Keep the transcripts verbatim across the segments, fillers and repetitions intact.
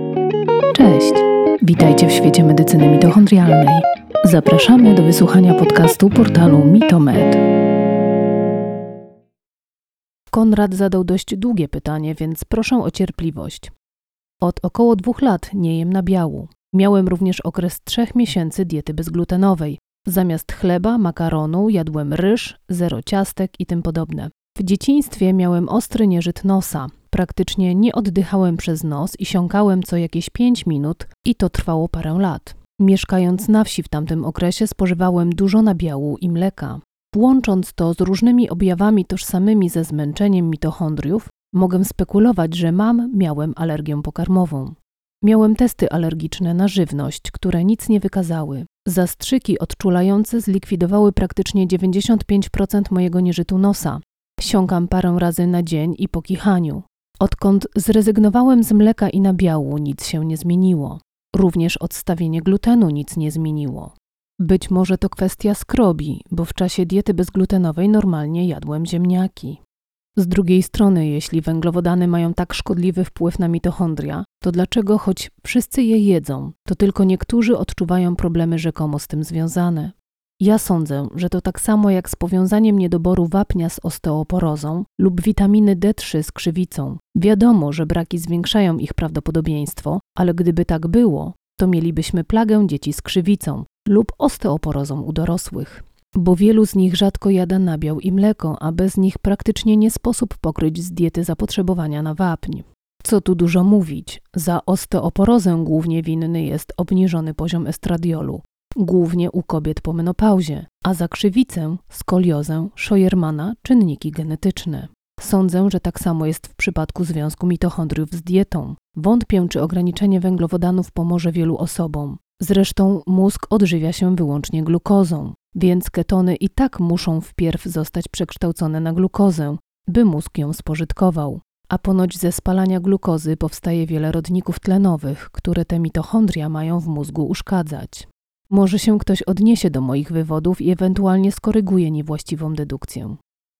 Cześć! Witajcie w świecie medycyny mitochondrialnej. Zapraszamy do wysłuchania podcastu portalu Mitomed. Konrad zadał dość długie pytanie, więc proszę o cierpliwość. Od około dwóch lat nie jem nabiału. Miałem również okres trzech miesięcy diety bezglutenowej. Zamiast chleba, makaronu jadłem ryż, zero ciastek i tym podobne. W dzieciństwie miałem ostry nieżyt nosa. Praktycznie nie oddychałem przez nos i siąkałem co jakieś pięć minut i to trwało parę lat. Mieszkając na wsi w tamtym okresie spożywałem dużo nabiału i mleka. Łącząc to z różnymi objawami tożsamymi ze zmęczeniem mitochondriów, mogę spekulować, że mam, miałem alergię pokarmową. Miałem testy alergiczne na żywność, które nic nie wykazały. Zastrzyki odczulające zlikwidowały praktycznie dziewięćdziesiąt pięć procent mojego nieżytu nosa. Siąkam parę razy na dzień i po kichaniu. Odkąd zrezygnowałem z mleka i nabiału, nic się nie zmieniło. Również odstawienie glutenu nic nie zmieniło. Być może to kwestia skrobi, bo w czasie diety bezglutenowej normalnie jadłem ziemniaki. Z drugiej strony, jeśli węglowodany mają tak szkodliwy wpływ na mitochondria, to dlaczego, choć wszyscy je jedzą, to tylko niektórzy odczuwają problemy rzekomo z tym związane? Ja sądzę, że to tak samo jak z powiązaniem niedoboru wapnia z osteoporozą lub witaminy D trzy z krzywicą. Wiadomo, że braki zwiększają ich prawdopodobieństwo, ale gdyby tak było, to mielibyśmy plagę dzieci z krzywicą lub osteoporozą u dorosłych. Bo wielu z nich rzadko jada nabiał i mleko, a bez nich praktycznie nie sposób pokryć z diety zapotrzebowania na wapń. Co tu dużo mówić, za osteoporozę głównie winny jest obniżony poziom estradiolu, głównie u kobiet po menopauzie, a za krzywicę, skoliozę, Scheuermana czynniki genetyczne. Sądzę, że tak samo jest w przypadku związku mitochondriów z dietą. Wątpię, czy ograniczenie węglowodanów pomoże wielu osobom. Zresztą mózg odżywia się wyłącznie glukozą, więc ketony i tak muszą wpierw zostać przekształcone na glukozę, by mózg ją spożytkował. A ponoć ze spalania glukozy powstaje wiele rodników tlenowych, które te mitochondria mają w mózgu uszkadzać. Może się ktoś odniesie do moich wywodów i ewentualnie skoryguje niewłaściwą dedukcję.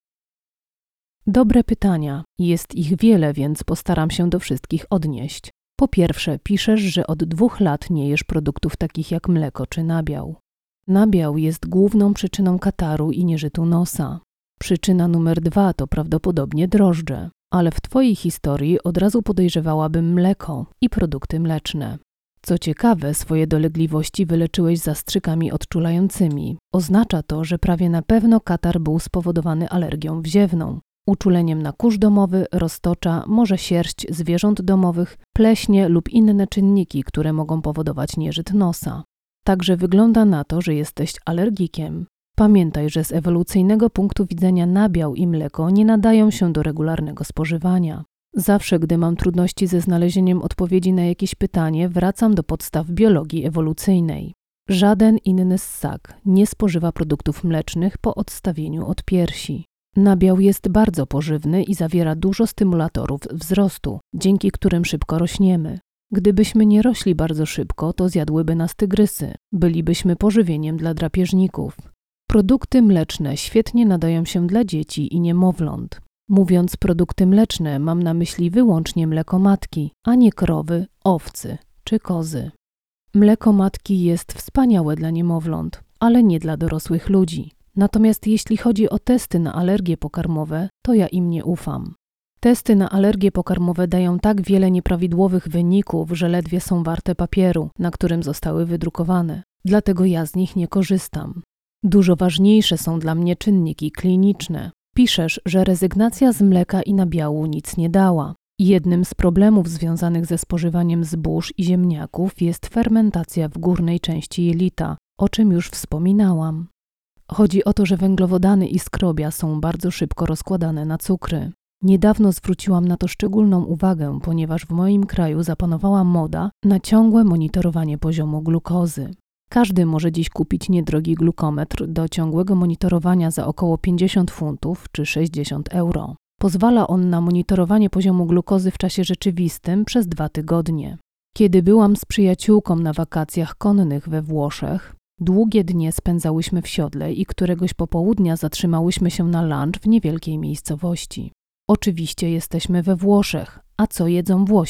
Dobre pytania. Jest ich wiele, więc postaram się do wszystkich odnieść. Po pierwsze, piszesz, że od dwóch lat nie jesz produktów takich jak mleko czy nabiał. Nabiał jest główną przyczyną kataru i nieżytu nosa. Przyczyna numer dwa to prawdopodobnie drożdże, ale w twojej historii od razu podejrzewałabym mleko i produkty mleczne. Co ciekawe, swoje dolegliwości wyleczyłeś zastrzykami odczulającymi. Oznacza to, że prawie na pewno katar był spowodowany alergią wziewną, uczuleniem na kurz domowy, roztocza, może sierść zwierząt domowych, pleśnie lub inne czynniki, które mogą powodować nieżyt nosa. Także wygląda na to, że jesteś alergikiem. Pamiętaj, że z ewolucyjnego punktu widzenia nabiał i mleko nie nadają się do regularnego spożywania. Zawsze, gdy mam trudności ze znalezieniem odpowiedzi na jakieś pytanie, wracam do podstaw biologii ewolucyjnej. Żaden inny ssak nie spożywa produktów mlecznych po odstawieniu od piersi. Nabiał jest bardzo pożywny i zawiera dużo stymulatorów wzrostu, dzięki którym szybko rośniemy. Gdybyśmy nie rośli bardzo szybko, to zjadłyby nas tygrysy. Bylibyśmy pożywieniem dla drapieżników. Produkty mleczne świetnie nadają się dla dzieci i niemowląt. Mówiąc produkty mleczne, mam na myśli wyłącznie mleko matki, a nie krowy, owcy czy kozy. Mleko matki jest wspaniałe dla niemowląt, ale nie dla dorosłych ludzi. Natomiast jeśli chodzi o testy na alergie pokarmowe, to ja im nie ufam. Testy na alergie pokarmowe dają tak wiele nieprawidłowych wyników, że ledwie są warte papieru, na którym zostały wydrukowane. Dlatego ja z nich nie korzystam. Dużo ważniejsze są dla mnie czynniki kliniczne. Piszesz, że rezygnacja z mleka i nabiału nic nie dała. Jednym z problemów związanych ze spożywaniem zbóż i ziemniaków jest fermentacja w górnej części jelita, o czym już wspominałam. Chodzi o to, że węglowodany i skrobia są bardzo szybko rozkładane na cukry. Niedawno zwróciłam na to szczególną uwagę, ponieważ w moim kraju zapanowała moda na ciągłe monitorowanie poziomu glukozy. Każdy może dziś kupić niedrogi glukometr do ciągłego monitorowania za około pięćdziesiąt funtów czy sześćdziesiąt euro. Pozwala on na monitorowanie poziomu glukozy w czasie rzeczywistym przez dwa tygodnie. Kiedy byłam z przyjaciółką na wakacjach konnych we Włoszech, długie dnie spędzałyśmy w siodle i któregoś popołudnia zatrzymałyśmy się na lunch w niewielkiej miejscowości. Oczywiście jesteśmy we Włoszech, a co jedzą Włosi?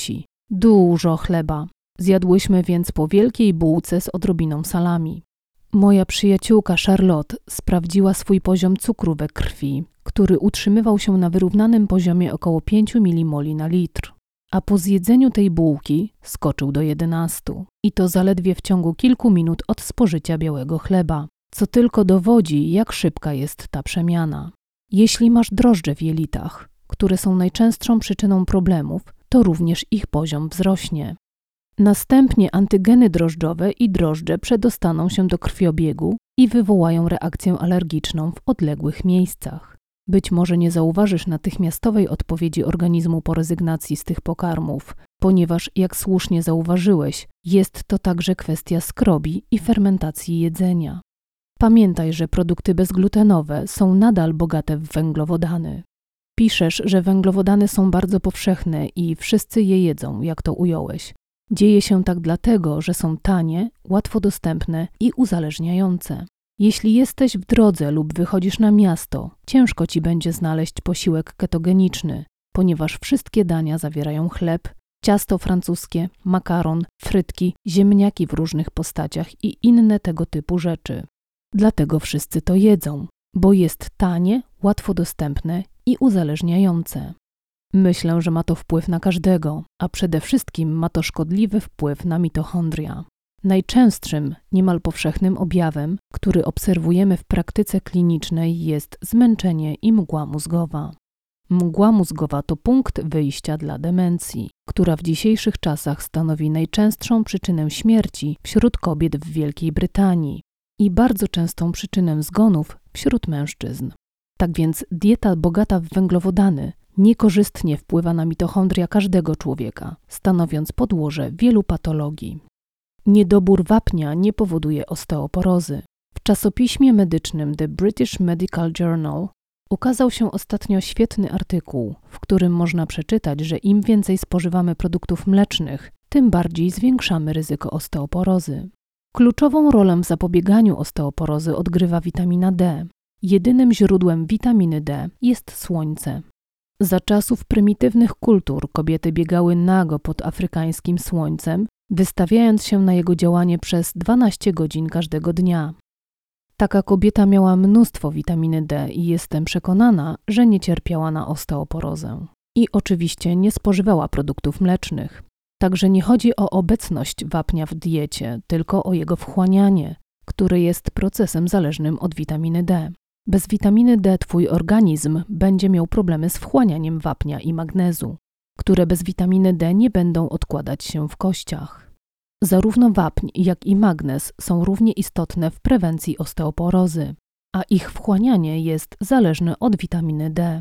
Dużo chleba. Zjadłyśmy więc po wielkiej bułce z odrobiną salami. Moja przyjaciółka Charlotte sprawdziła swój poziom cukru we krwi, który utrzymywał się na wyrównanym poziomie około pięć milimoli na litr, a po zjedzeniu tej bułki skoczył do jedenastu. I to zaledwie w ciągu kilku minut od spożycia białego chleba, co tylko dowodzi, jak szybka jest ta przemiana. Jeśli masz drożdże w jelitach, które są najczęstszą przyczyną problemów, to również ich poziom wzrośnie. Następnie antygeny drożdżowe i drożdże przedostaną się do krwiobiegu i wywołają reakcję alergiczną w odległych miejscach. Być może nie zauważysz natychmiastowej odpowiedzi organizmu po rezygnacji z tych pokarmów, ponieważ, jak słusznie zauważyłeś, jest to także kwestia skrobi i fermentacji jedzenia. Pamiętaj, że produkty bezglutenowe są nadal bogate w węglowodany. Piszesz, że węglowodany są bardzo powszechne i wszyscy je jedzą, jak to ująłeś. Dzieje się tak dlatego, że są tanie, łatwo dostępne i uzależniające. Jeśli jesteś w drodze lub wychodzisz na miasto, ciężko ci będzie znaleźć posiłek ketogeniczny, ponieważ wszystkie dania zawierają chleb, ciasto francuskie, makaron, frytki, ziemniaki w różnych postaciach i inne tego typu rzeczy. Dlatego wszyscy to jedzą, bo jest tanie, łatwo dostępne i uzależniające. Myślę, że ma to wpływ na każdego, a przede wszystkim ma to szkodliwy wpływ na mitochondria. Najczęstszym, niemal powszechnym objawem, który obserwujemy w praktyce klinicznej, jest zmęczenie i mgła mózgowa. Mgła mózgowa to punkt wyjścia dla demencji, która w dzisiejszych czasach stanowi najczęstszą przyczynę śmierci wśród kobiet w Wielkiej Brytanii i bardzo częstą przyczynę zgonów wśród mężczyzn. Tak więc dieta bogata w węglowodany niekorzystnie wpływa na mitochondria każdego człowieka, stanowiąc podłoże wielu patologii. Niedobór wapnia nie powoduje osteoporozy. W czasopiśmie medycznym The British Medical Journal ukazał się ostatnio świetny artykuł, w którym można przeczytać, że im więcej spożywamy produktów mlecznych, tym bardziej zwiększamy ryzyko osteoporozy. Kluczową rolę w zapobieganiu osteoporozy odgrywa witamina D. Jedynym źródłem witaminy D jest słońce. Za czasów prymitywnych kultur kobiety biegały nago pod afrykańskim słońcem, wystawiając się na jego działanie przez dwanaście godzin każdego dnia. Taka kobieta miała mnóstwo witaminy D i jestem przekonana, że nie cierpiała na osteoporozę. I oczywiście nie spożywała produktów mlecznych. Także nie chodzi o obecność wapnia w diecie, tylko o jego wchłanianie, które jest procesem zależnym od witaminy D. Bez witaminy D twój organizm będzie miał problemy z wchłanianiem wapnia i magnezu, które bez witaminy D nie będą odkładać się w kościach. Zarówno wapń, jak i magnez są równie istotne w prewencji osteoporozy, a ich wchłanianie jest zależne od witaminy D.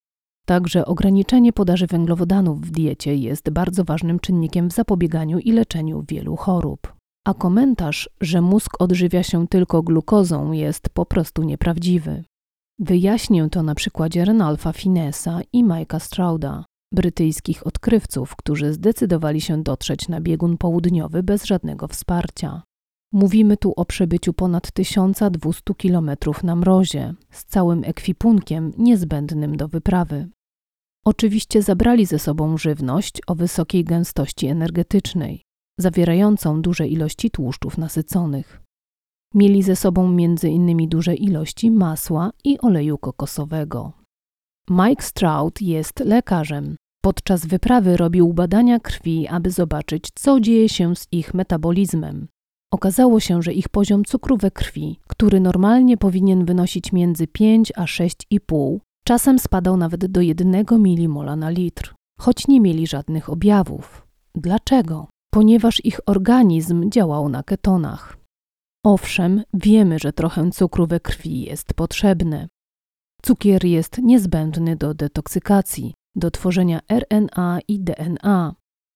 Także ograniczenie podaży węglowodanów w diecie jest bardzo ważnym czynnikiem w zapobieganiu i leczeniu wielu chorób. A komentarz, że mózg odżywia się tylko glukozą, jest po prostu nieprawdziwy. Wyjaśnię to na przykładzie Ranulfa Finesa i Mike'a Strouda, brytyjskich odkrywców, którzy zdecydowali się dotrzeć na biegun południowy bez żadnego wsparcia. Mówimy tu o przebyciu ponad tysiąc dwieście kilometrów na mrozie, z całym ekwipunkiem niezbędnym do wyprawy. Oczywiście zabrali ze sobą żywność o wysokiej gęstości energetycznej, zawierającą duże ilości tłuszczów nasyconych. Mieli ze sobą między innymi duże ilości masła i oleju kokosowego. Mike Stroud jest lekarzem. Podczas wyprawy robił badania krwi, aby zobaczyć, co dzieje się z ich metabolizmem. Okazało się, że ich poziom cukru we krwi, który normalnie powinien wynosić między pięć a sześć i pół, czasem spadał nawet do jednego milimola na litr, choć nie mieli żadnych objawów. Dlaczego? Ponieważ ich organizm działał na ketonach. Owszem, wiemy, że trochę cukru we krwi jest potrzebne. Cukier jest niezbędny do detoksykacji, do tworzenia R N A i D N A.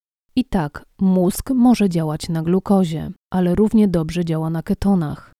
I tak, mózg może działać na glukozie, ale równie dobrze działa na ketonach.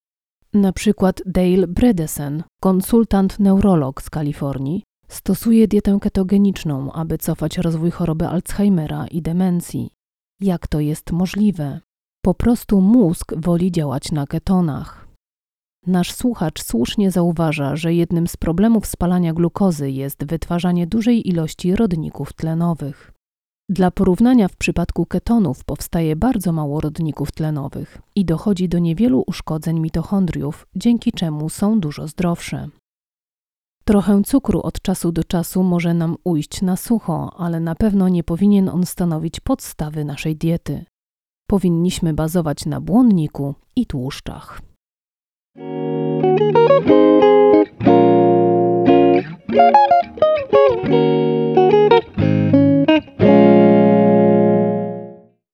Na przykład Dale Bredesen, konsultant neurolog z Kalifornii, stosuje dietę ketogeniczną, aby cofać rozwój choroby Alzheimera i demencji. Jak to jest możliwe? Po prostu mózg woli działać na ketonach. Nasz słuchacz słusznie zauważa, że jednym z problemów spalania glukozy jest wytwarzanie dużej ilości rodników tlenowych. Dla porównania w przypadku ketonów powstaje bardzo mało rodników tlenowych i dochodzi do niewielu uszkodzeń mitochondriów, dzięki czemu są dużo zdrowsze. Trochę cukru od czasu do czasu może nam ujść na sucho, ale na pewno nie powinien on stanowić podstawy naszej diety. Powinniśmy bazować na błonniku i tłuszczach. Thank you.